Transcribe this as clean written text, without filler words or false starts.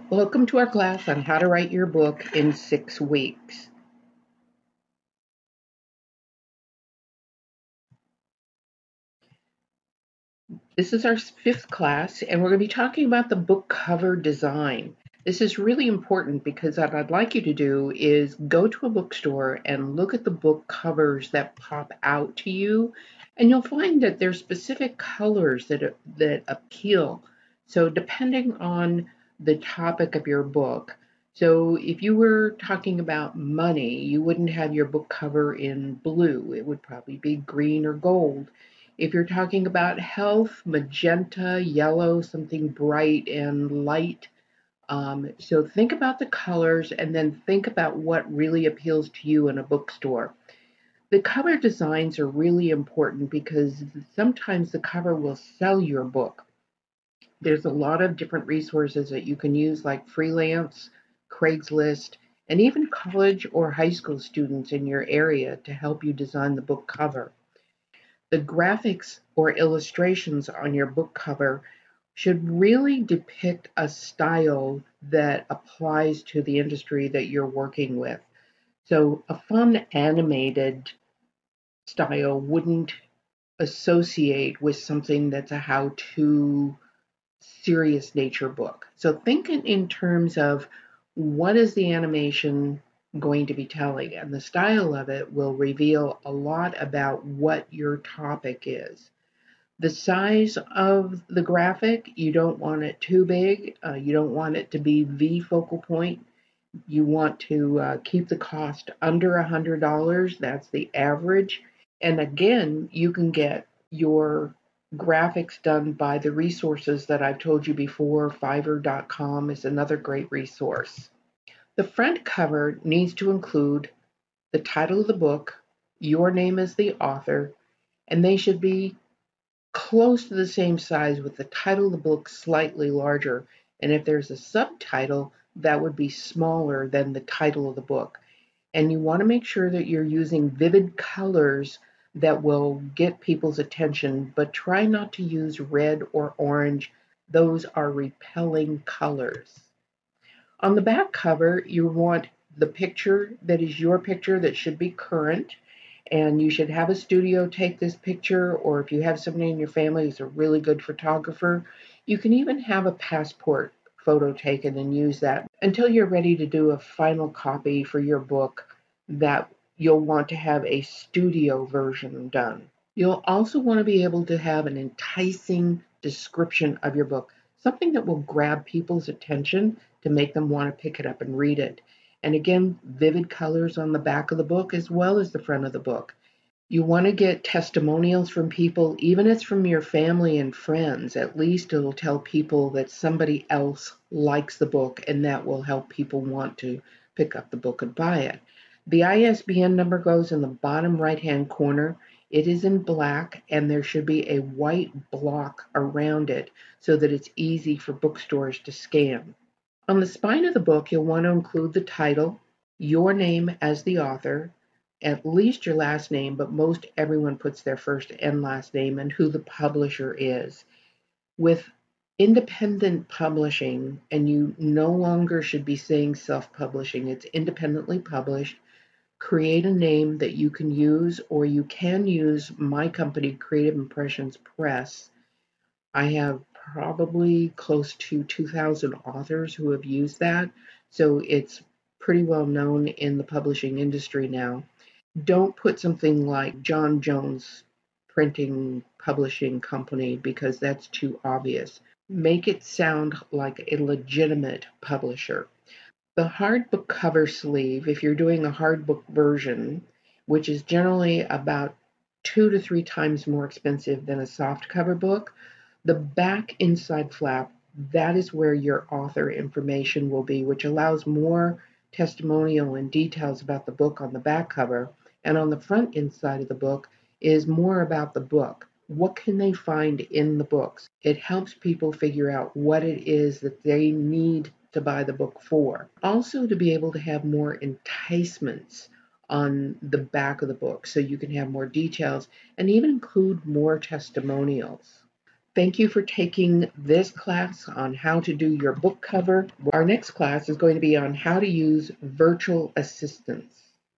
Welcome to our class on how to write your book in 6 weeks. This is our fifth class, and we're going to be talking about the book cover design. This is really important because what I'd like you to do is go to a bookstore and look at the book covers that pop out to you, and you'll find that there's specific colors that appeal. So depending on the topic of your book, so if you were talking about money, you wouldn't have your book cover in blue. It would probably be green or gold. If you're talking about health, magenta, yellow, something bright and light. So think about the colors and then think about what really appeals to you in a bookstore. The cover designs are really important because sometimes the cover will sell your book. There's a lot of different resources that you can use, like Freelance, Craigslist, and even college or high school students in your area to help you design the book cover. The graphics or illustrations on your book cover should really depict a style that applies to the industry that you're working with. So, a fun animated style wouldn't associate with something that's a how to serious nature book. So, think in terms of what is the animation going to be telling, and the style of it will reveal a lot about what your topic is. The size of the graphic, you don't want it too big. You don't want it to be the focal point. You want to keep the cost under $100. That's the average. And again, you can get your graphics done by the resources that I've told you before. Fiverr.com is another great resource. The front cover needs to include the title of the book, your name as the author, and they should be close to the same size with the title of the book slightly larger. And if there's a subtitle, that would be smaller than the title of the book. And you want to make sure that you're using vivid colors that will get people's attention, but try not to use red or orange. Those are repelling colors. On the back cover, you want the picture that is your picture that should be current, and you should have a studio take this picture, or if you have somebody in your family who's a really good photographer, you can even have a passport photo taken and use that until you're ready to do a final copy for your book that you'll want to have a studio version done. You'll also want to be able to have an enticing description of your book, something that will grab people's attention to make them want to pick it up and read it. And again, vivid colors on the back of the book as well as the front of the book. You want to get testimonials from people, even if it's from your family and friends. At least it'll tell people that somebody else likes the book, and that will help people want to pick up the book and buy it. The ISBN number goes in the bottom right hand corner. It is in black, and there should be a white block around it so that it's easy for bookstores to scan. On the spine of the book, you'll want to include the title, your name as the author, at least your last name, but most everyone puts their first and last name, and who the publisher is. With independent publishing, and you no longer should be saying self publishing, it's independently published. Create a name that you can use, or you can use my company, Creative Impressions Press. I have probably close to 2,000 authors who have used that, so it's pretty well known in the publishing industry now. Don't put something like John Jones Printing Publishing Company because that's too obvious. Make it sound like a legitimate publisher. The hardbook cover sleeve, if you're doing a hardbook version, which is generally about 2 to 3 times more expensive than a soft cover book, the back inside flap, that is where your author information will be, which allows more testimonial and details about the book on the back cover. And on the front inside of the book is more about the book. What can they find in the books? It helps people figure out what it is that they need to buy the book for. Also, to be able to have more enticements on the back of the book so you can have more details and even include more testimonials. Thank you for taking this class on how to do your book cover. Our next class is going to be on how to use virtual assistants.